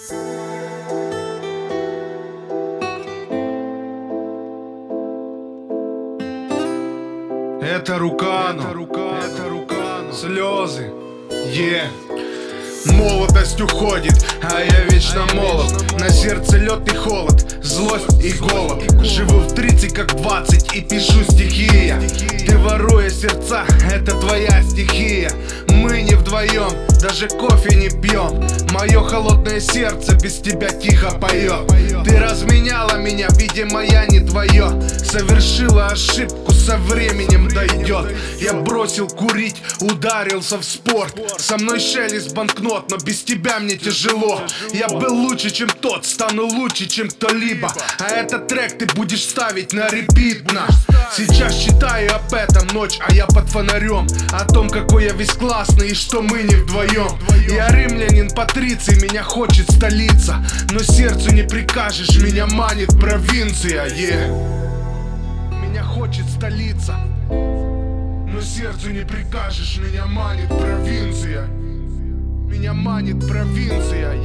Это Рукано, слезы, Молодость уходит, а я вечно молод. На сердце лед и холод, злость и голод. Живу в 30 как 20 и пишу стихи я. Ты воруя сердца, это твоя стихия. Мы не вдвоем, даже кофе не пьем. Мое холодное сердце без тебя тихо поет. Ты разменяла меня, видимо я не твое. Совершила ошибку, со временем дойдет. Я бросил курить, ударился в спорт. Со мной шелест банкнот, но без тебя мне тяжело. Я был лучше, чем тот, стану лучше, чем кто-либо. А этот трек ты будешь ставить на репит. Сейчас читаю об этом ночь, а я под фонарем. О том, какой я весь классный и что мы не вдвоем. Я римлянин Патриций, меня хочет столица. Но сердцу не прикажешь, меня манит провинция. Меня хочет столица, но сердцу не прикажешь, меня манит провинция. Меня манит провинция,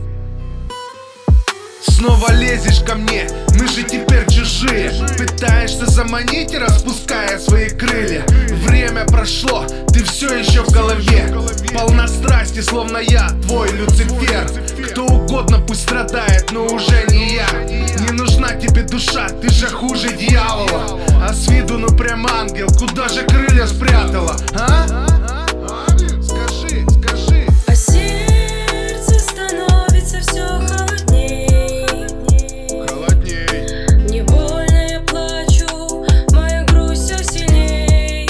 Снова лезешь ко мне, мы же теперь чужие. Пытаешься заманить, распуская свои крылья. Время прошло, ты все еще в голове. Полна страсти, словно я, твой Люцифер. Кто угодно пусть страдает, но уже не я. Не нужна тебе душа, ты же хуже дьявола. А с виду ну прям ангел, куда же крылья спрятала, а? Скажи. А сердце становится все холодней. Не больно я плачу, моя грусть все сильней.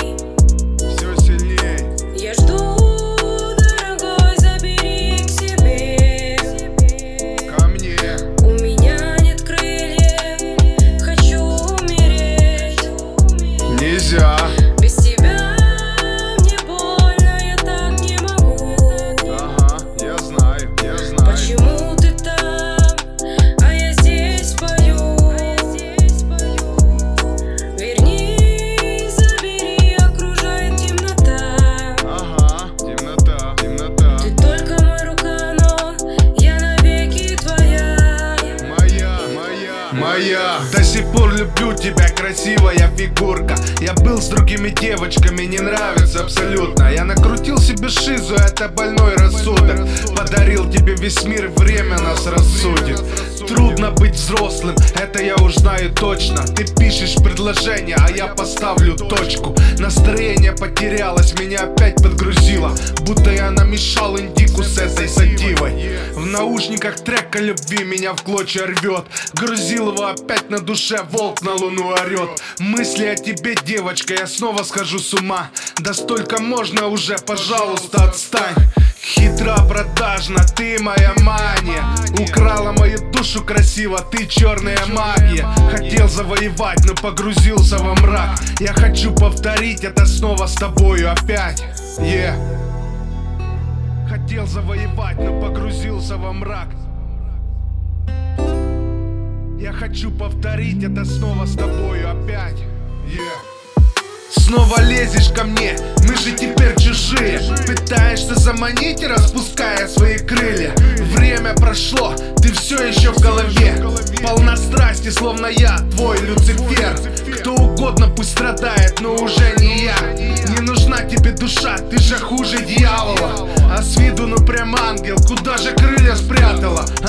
Я жду, дорогой, забери к себе. Ко мне. У меня нет крыльев, хочу умереть. Нельзя. Без тебя мне больно, я так не могу. Ага, я знаю. Почему ты там, а я здесь пою? Вернись, забери, окружает темнота. Ага, темнота. Ты только мой Рукано, я навеки твоя. Моя. До сих пор люблю тебя, красивая фигурка. Я был с другими девочками, не нравится абсолютно. Я накрутил себе шизу, это больной рассудок. Подарил тебе весь мир, время нас рассудит. Трудно быть взрослым, это я уж знаю точно. Ты пишешь предложение, а я поставлю точку. Настроение потерялось, меня опять подгрузило. Будто я намешал индику с этой сативой. В наушниках трек о любви меня в клочья рвет. Грузилова опять на душе, волк на луну орет. Мысли о тебе, девочка, я снова схожу с ума. Да столько можно уже, пожалуйста, отстань. Хитра, продажна, ты моя мания. Украла мою душу красиво, ты черная магия. Хотел завоевать, но погрузился во мрак. Я хочу повторить это снова с тобою опять. Хотел завоевать, но погрузился во мрак. Я хочу повторить это снова с тобою опять. Снова лезешь ко мне, мы же теперь чужие. Пытаешься заманить, распуская свои крылья. Время прошло, ты все еще в голове. Полна страсти, словно я, твой Люцифер. Кто угодно пусть страдает, но уже не я. Не нужна тебе душа, ты же хуже дьявола. А с виду ну прям ангел, куда же крылья спрятала,